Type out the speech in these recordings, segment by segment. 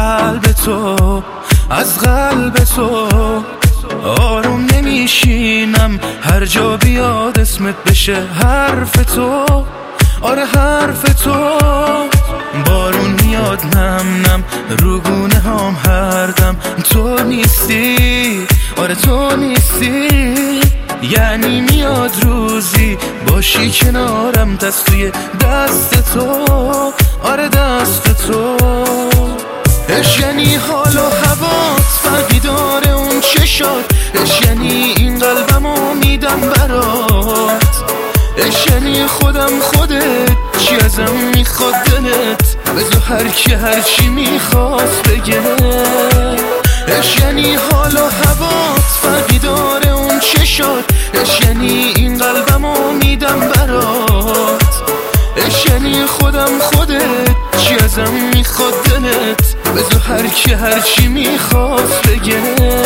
قلب تو، از قلب تو آروم نمیشینم، هر جا بیاد اسمت بشه حرف تو. آره حرف تو. بارون میاد نم نم رو گونه هام هر دم، تو نیستی، آره تو نیستی. یعنی میاد روزی باشی کنارم، دست توی دست تو، آره دست تو. اش یعنی حال و هوات فرقی داره اون چشات، اش یعنی این قلبمو میدم برات، اش یعنی خودم خودت چی ازم میخواد دلت، بذار هر کی هر چی میخواست بگه. اش یعنی حال و هوات فرقی داره اون چشات، اش یعنی این قلبمو میدم برات، اش یعنی خودم خودت چی ازم میخواد دلت، بذار هر کی هر چی میخواست بگه.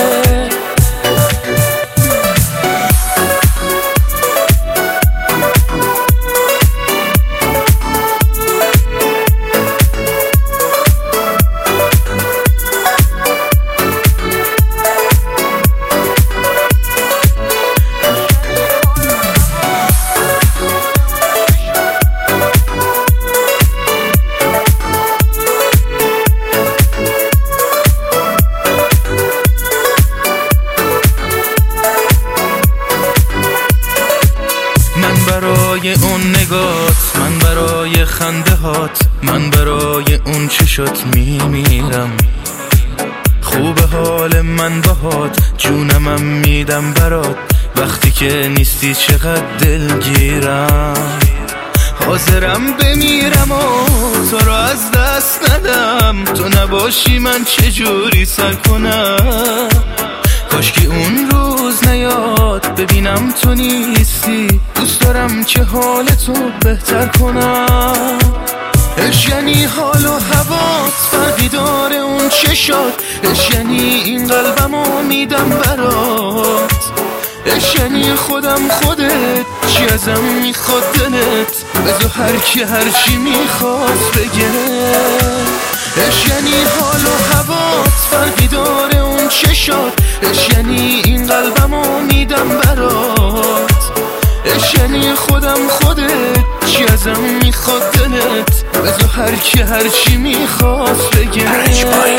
برای اون نگات، من برای خنده هات، من برای اون چشات میمیرم. خوب حال من باهات، جونمم میدم برات، وقتی که نیستی چقدر دلگیرم. حاضرم بمیرم و تو رو از دست ندم، تو نباشی من چجوری سر کنم. کاشکی اون روز نیاد ببینم تو نیستی، دوست دارم که حال تو بهتر کنم. اش یعنی حال و هوات فرقی داره اون چشات، اش یعنی این قلبمو میدم برات، اش یعنی خودم خودت چی ازم میخواد دلت، بذار هر کی هر چی میخواست بگه. اش یعنی حال و هوات فرقی داره اون چشات، اش یعنی این قلبمو میدم برات، اش یعنی خودم خودت چی ازم میخواد دلت، بذار هر کی هر چی میخواست بگه.